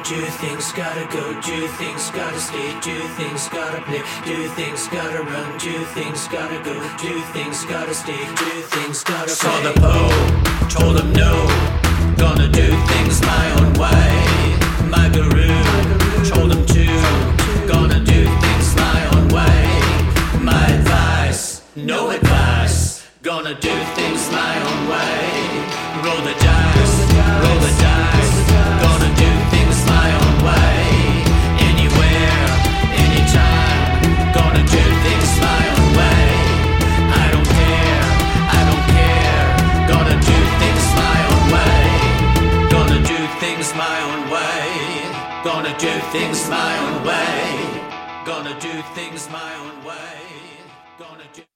do things gotta go, do things gotta stay, do things gotta play, do things gotta run, do things gotta go, do things gotta stay, do things gotta play. Saw the Pope, told him no, gonna do things my own way. My guru told him to, gonna do things my own way. My advice, no advice, gonna do things my own way. Roll the dice, roll the dice, gonna do things my own way. Anywhere, anytime, gonna do things my own way. I don't care, gonna do things my own way. Gonna do things my own way. Gonna do things my own way. Gonna do things my own way. Gonna do.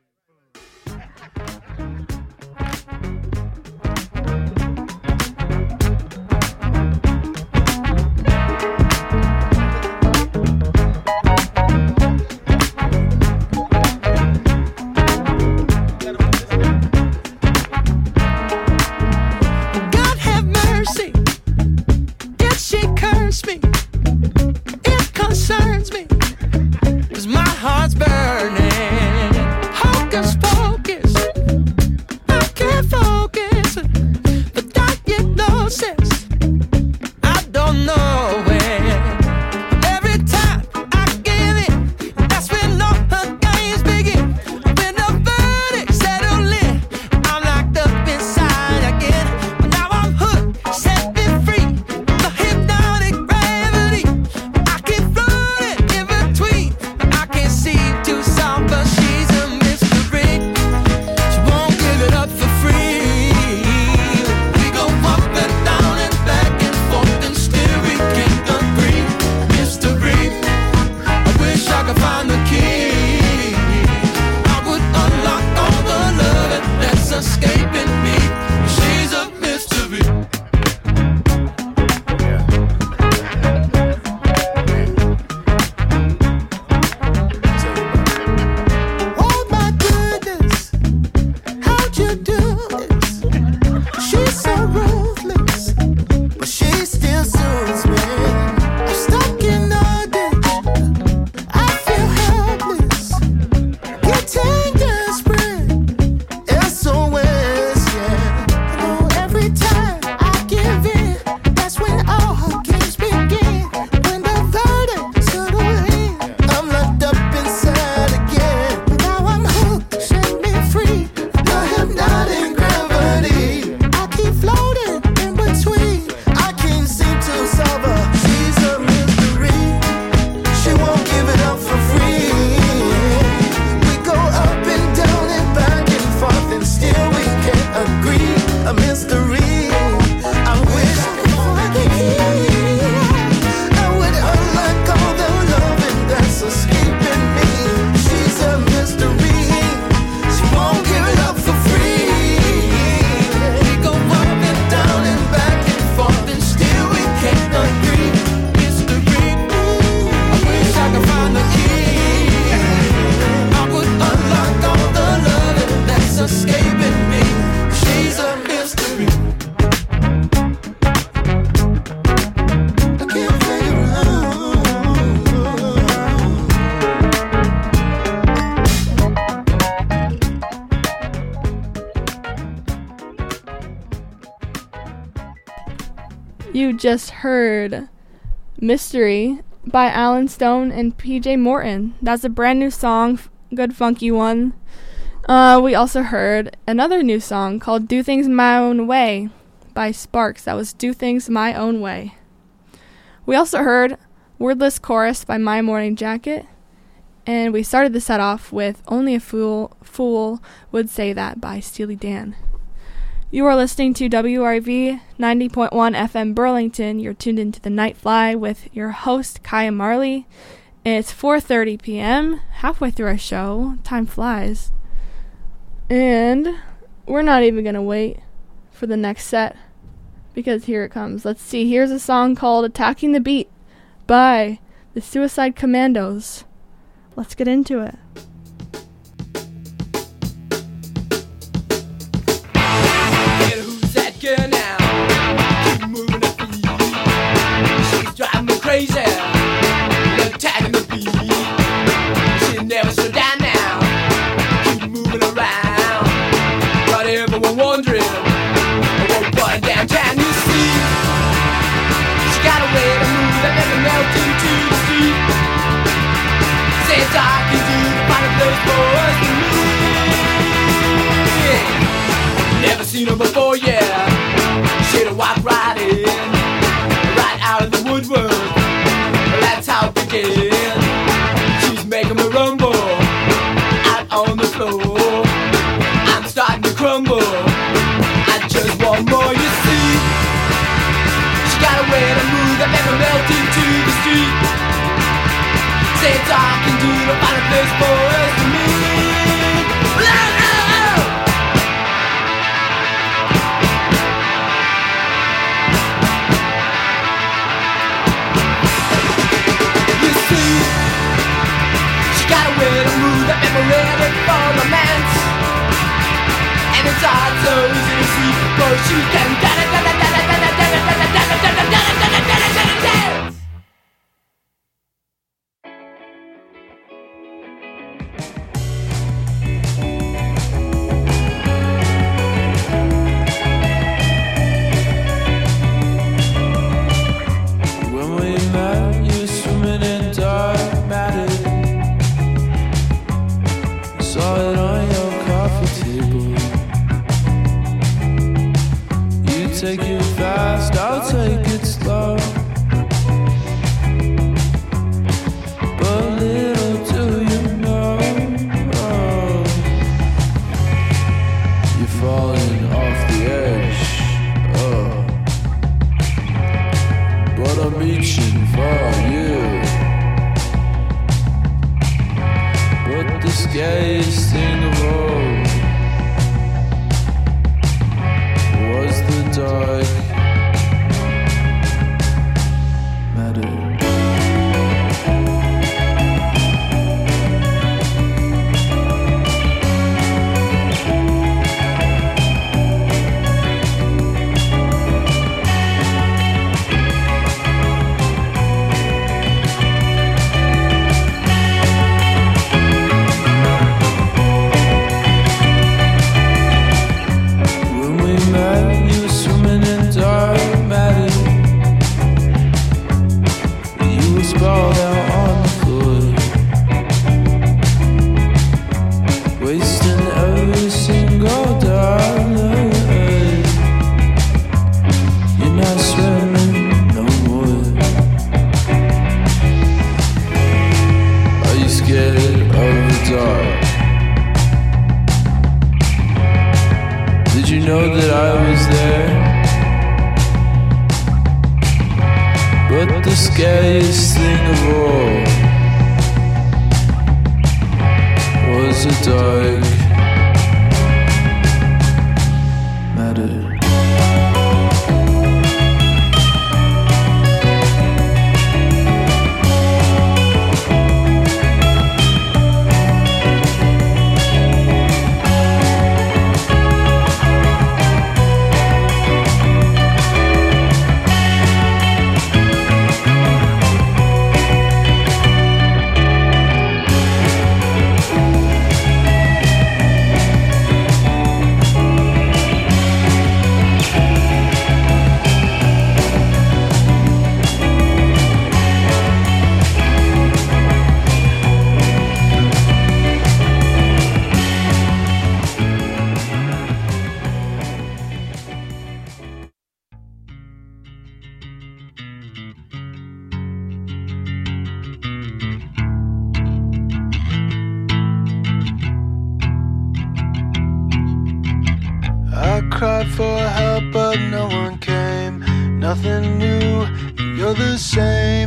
God have mercy. Did she curse me? It concerns me, 'cause my heart's burning. Hocus pocus, I can't focus. The diagnosis, I don't know it. Every time I give it, that's when all the games begin. When the verdict settled in, I'm locked up inside again. But now I'm hooked, set me free. The hypnotic gravity, I keep floating in between. I can't seem to solve, but she's a mystery. She won't give it up for free. We go up and down and back and forth, and still we can't agree. Mystery. I wish I could find the key. I would unlock all the love that's escaping me. She's a mystery. Oh my goodness, how'd you do this? She's so ruthless, but she still soothes me. I'm stuck in a ditch, I feel helpless, getting desperate. SOS, yeah. You know, every time I give in, that's when all her games begin. When the verdict settled in, I'm locked up inside again. Now I'm hooked, set me free. The hypnotic gravity, I keep floating in between. I can't seem to solve her. She's a mystery. She won't give it up for free. We go up and down and back and forth, and still we can't agree. A mystery. I wish I could find the key. I would unlock all the loving that's escaping me. She's a mystery. She won't give it up for free. We go up and down and back and forth, and still we can't agree. Mystery. I wish I could find the key. I would unlock all the loving that's escaping me. She's a mystery. I can't figure out. You just heard Mystery by Alan Stone and PJ Morton. That's a brand new song, good funky one. We also heard another new song called Do Things My Own Way by Sparks. That was Do Things My Own Way. We also heard Wordless Chorus by My Morning Jacket. And we started the set off with Only a Fool Would Say That by Steely Dan. You are listening to WRV 90.1 FM Burlington. You're tuned into the Night Fly with your host, Kaya Marley. It's 4:30 p.m., halfway through our show. Time flies. And we're not even going to wait for the next set, because here it comes. Let's see. Here's a song called Attacking the Beat by the Suicide Commandos. Let's get into it. Who's that girl now? Keep moving her feet. She's remove the memory for romance. And it's all so easy to see, cause you can dance. When we met, you swimming in dark matter. Saw it on your coffee table. You take it fast, I'll take it slow. But little do you know, you're falling off the edge. But I'm reaching for you. But the scariest thing of all was the dark matter. When we met, you were swimming in dark matter. You were sprawled out on the floor, wasting every single dollar. You're not swimming no more. Are you scared of the dark? Did you know that I was there? But the scariest thing of all was the dark matter. I cried for help, but no one came. Nothing new, you're the same.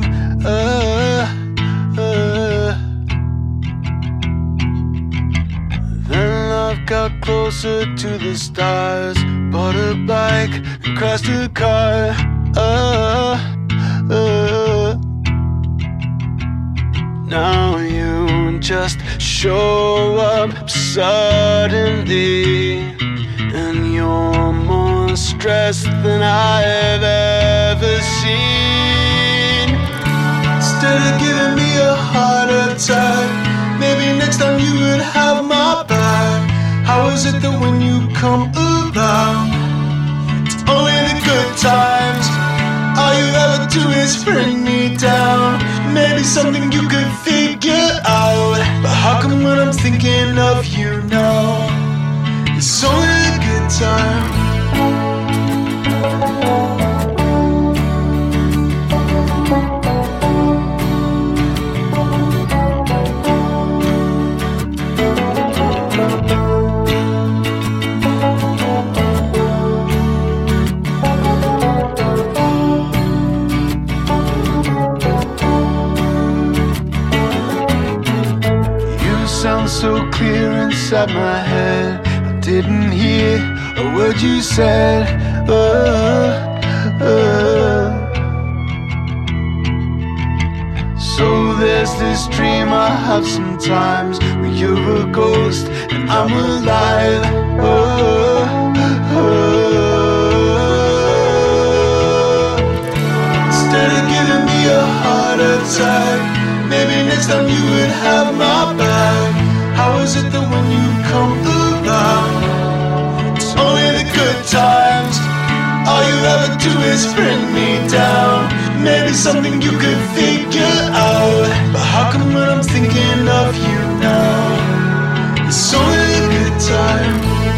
Then love got closer to the stars. Bought a bike and crashed a car. Now you just show up suddenly, and you're more stressed than I've ever seen. Instead of giving me a heart attack, maybe next time you would have my back. How is it that when you come around, it's only the good times? All you ever do is bring me down. Maybe something you could figure out, but how come when I'm thinking of you now, it's only a good time? Sounds so clear inside my head. I didn't hear a word you said. So there's this dream I have sometimes where you're a ghost and I'm alive. Instead of giving me a heart attack, maybe next time you would have my back. How is it that when you come around, it's only the good times? All you ever do is bring me down. Maybe something you could figure out. But how come when I'm thinking of you now, it's only a good time?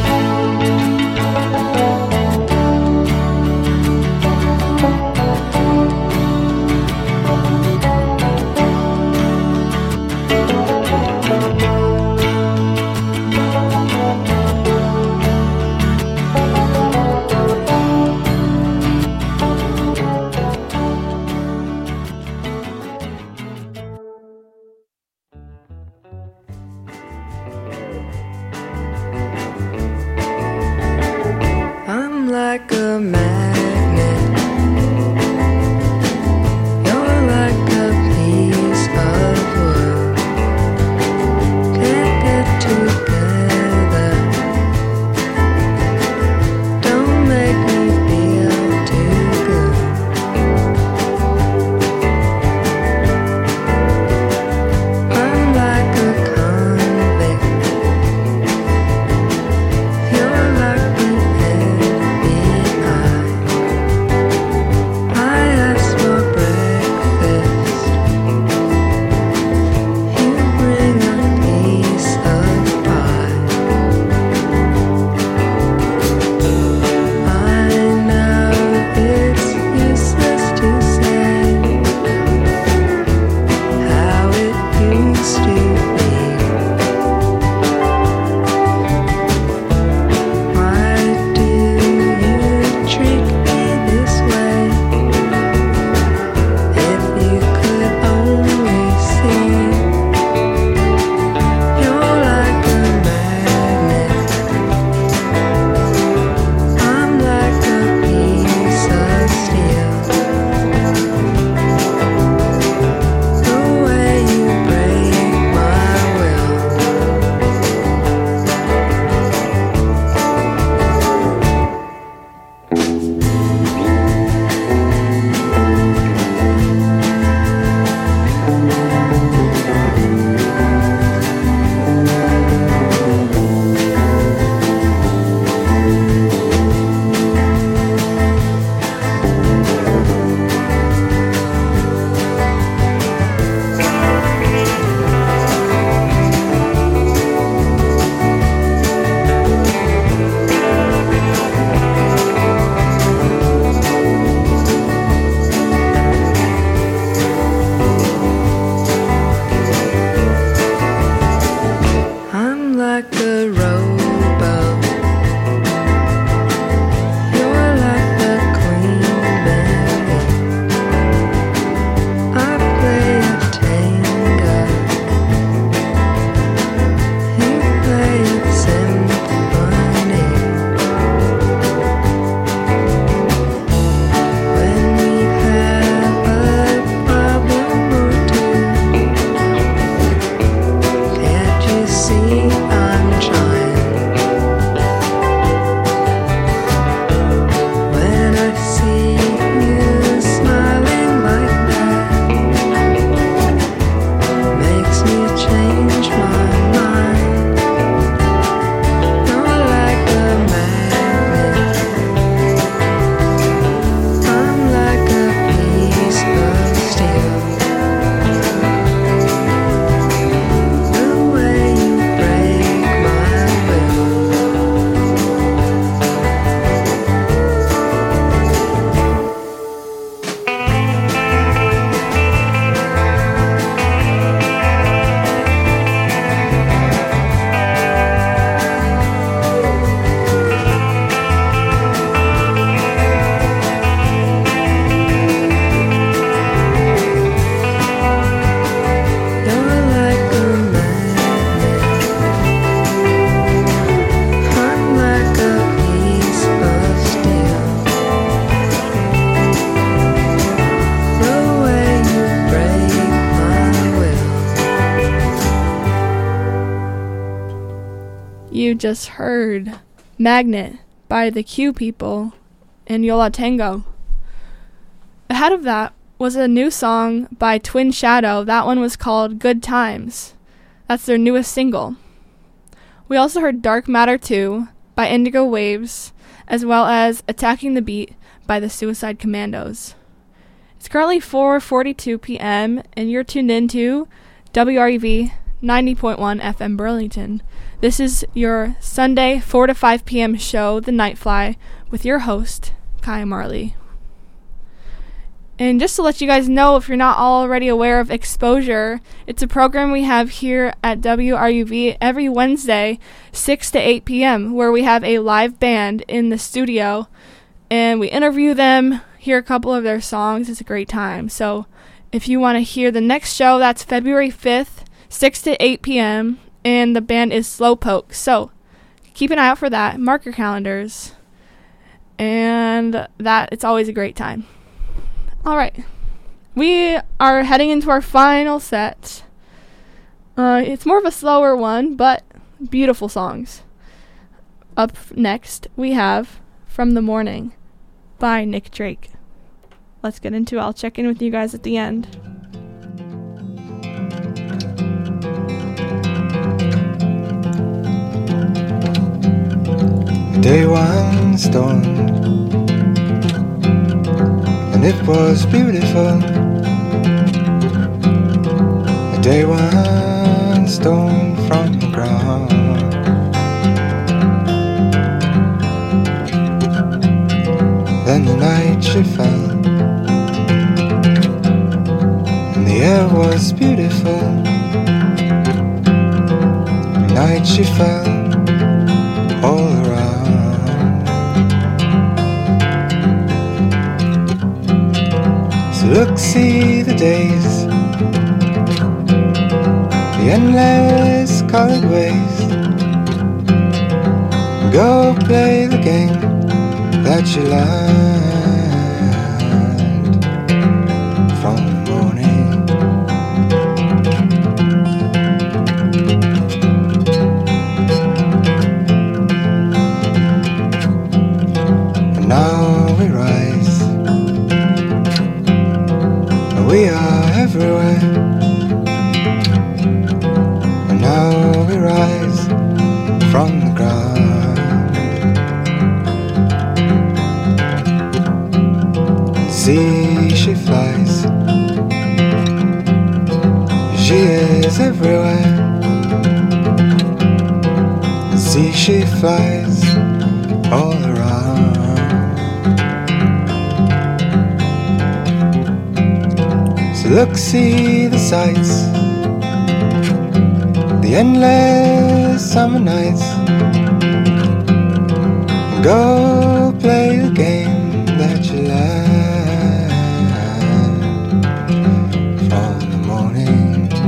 Like a magnet, you're like a piece of wood. Can't get together, don't make me feel too good. I'm like a convict, you're like the I'm trying. You just heard Magnet by the Q People and Yo La Tengo. Ahead of that was a new song by Twin Shadow. That one was called Good Times. That's their newest single. We also heard Dark Matter 2 by Indigo Waves, as well as Attacking the Beat by the Suicide Commandos. It's currently 4:42 p.m. and you're tuned into WRUV 90.1 FM Burlington. This is your Sunday 4 to 5 p.m. show, The Nightfly, with your host, Kaya Marley. And just to let you guys know, if you're not already aware of Exposure, it's a program we have here at WRUV every Wednesday, 6 to 8 p.m., where we have a live band in the studio, and we interview them, hear a couple of their songs. It's a great time. So if you want to hear the next show, that's February 5th, 6 to 8 p.m., and the band is Slowpoke. So keep an eye out for that. Mark your calendars. And that, it's always a great time. All right, we are heading into our final set. It's more of a slower one, but beautiful songs. Up next, we have From the Morning by Nick Drake. Let's get into it. I'll check in with you guys at the end. Day one storm, and it was beautiful. A day one stone from the ground. Then the night she fell, and the air was beautiful. The night she fell all around. Look, see the days, the endless colored ways. Go play the game that you learned from the morning. And now we rise. We are everywhere, and now we rise from the ground. See, she flies, she is everywhere. See, she flies all around. Look, see the sights, the endless summer nights. Go play the game that you learned from the morning.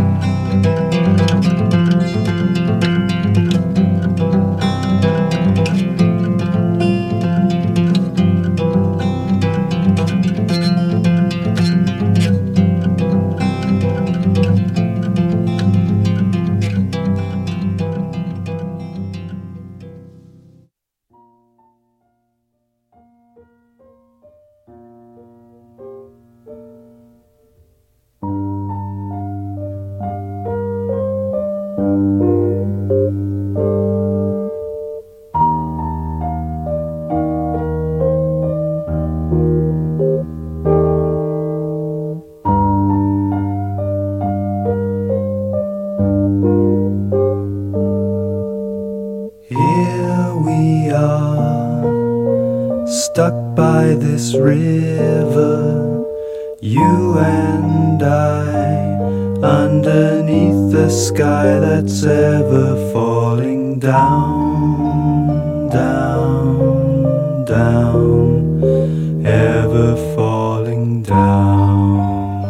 Stuck by this river, you and I, underneath the sky that's ever falling down, down, down, ever falling down.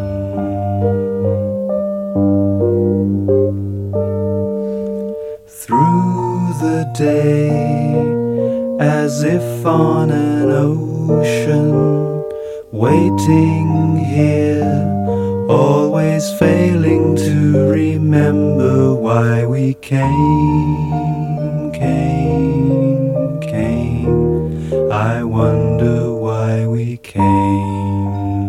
Through the day, as if on an ocean, waiting here, always failing to remember why we came. came. I wonder why we came.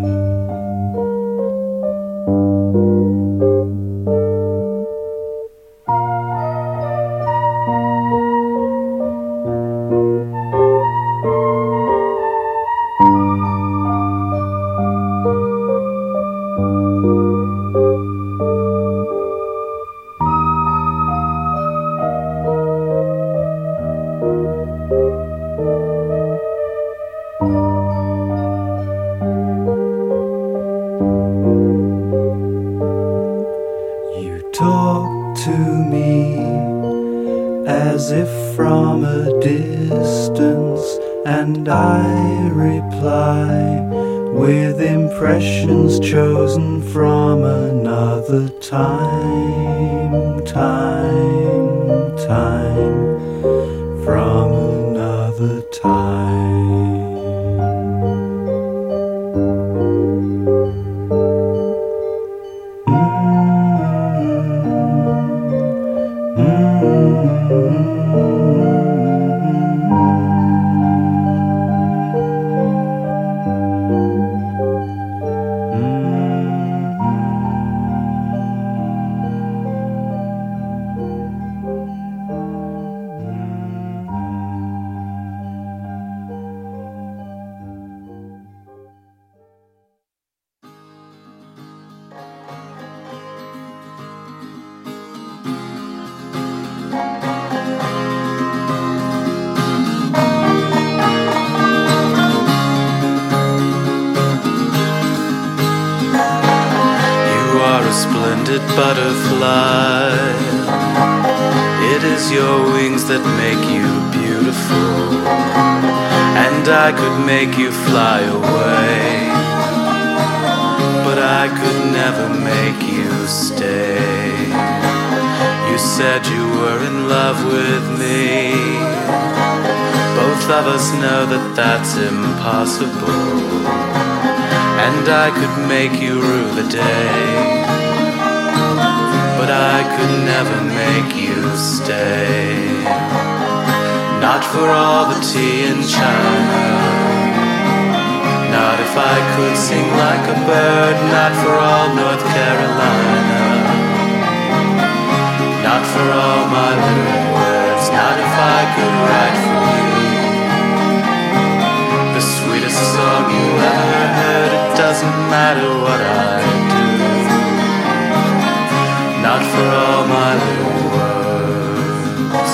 Talk to me as if from a distance, and I reply with impressions chosen from another time, from another time. Splendid butterfly, it is your wings that make you beautiful, and I could make you fly away, but I could never make you stay. You said you were in love with me, both of us know that that's impossible, and I could make you rue the day, but I could never make you stay. Not for all the tea in China, not if I could sing like a bird, not for all North Carolina, not for all my lyric words, not if I could write for you the sweetest song you ever heard. It doesn't matter what I do, not for all my little words.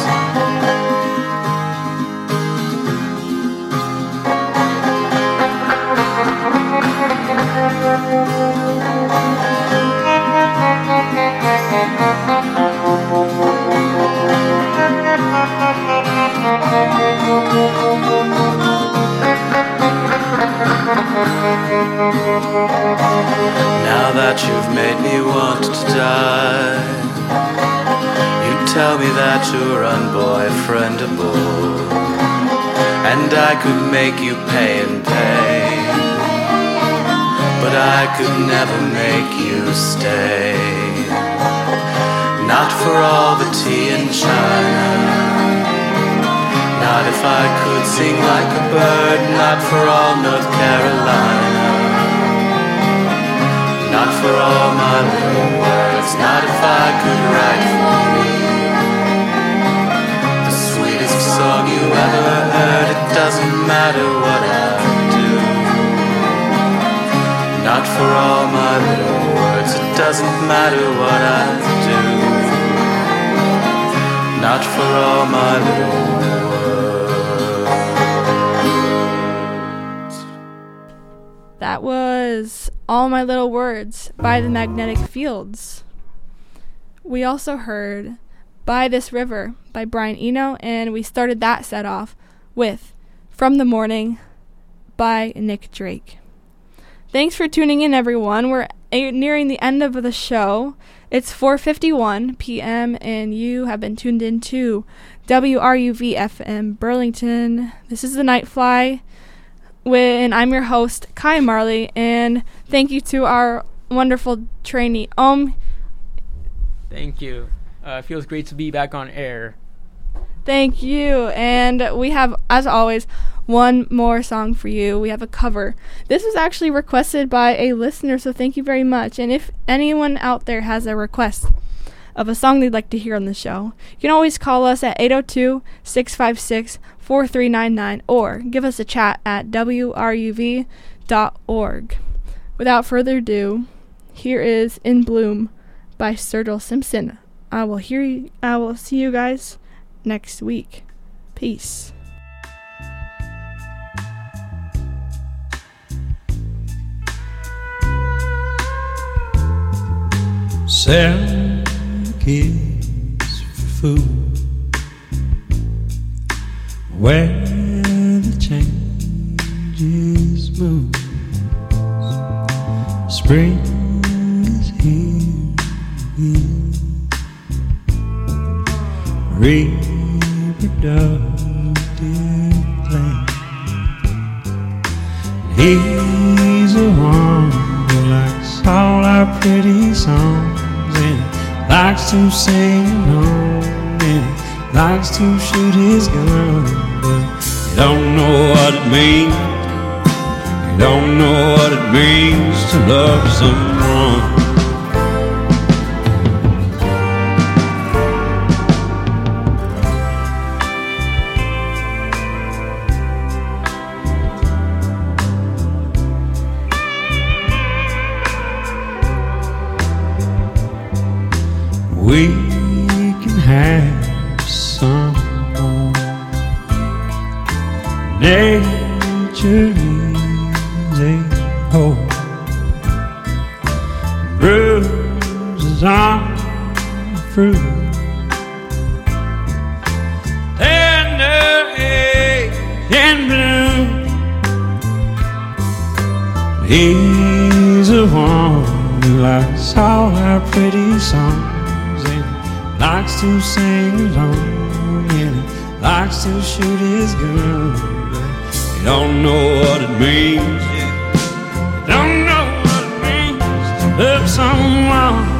Now that you've made me want to die, you tell me that you're unboyfriendable, and I could make you pay and pay, but I could never make you stay. Not for all the tea in China, not if I could sing like a bird, not for all North Carolina, not for all my little words, not if I could write for you the sweetest song you ever heard. It doesn't matter what I do, not for all my little words. It doesn't matter what I do, not for all my little words. That was All My Little Words by the Magnetic Fields. We also heard By This River by Brian Eno, and we started that set off with From the Morning by Nick Drake. Thanks for tuning in, everyone. We're nearing the end of the show. It's 4:51 p.m. and you have been tuned in to WRUV FM Burlington. This is the Nightfly, and I'm your host, Kai Marley, and thank you to our wonderful trainee, Thank you. It feels great to be back on air. Thank you. And we have, as always, one more song for you. We have a cover. This was actually requested by a listener, so thank you very much. And if anyone out there has a request of a song they'd like to hear on the show, you can always call us at 802-656-4399 or give us a chat at wruv.org. Without further ado, here is In Bloom by Sturgill Simpson. I will see you guys next week. Peace. Sell kids for food, where the changes move. Spring is here again. Reproductive plan. He's a one who likes all our pretty songs, and likes to sing along, and likes to shoot his gun, but you don't know what it means. You don't know what it means to love someone. We can have some more. Nature is a whole. Bruises on the fruit. Tender age in bloom. He's the one who likes all our pretty songs, likes to sing along, and likes to shoot his gun, but you don't know what it means. You don't know what it means to love someone.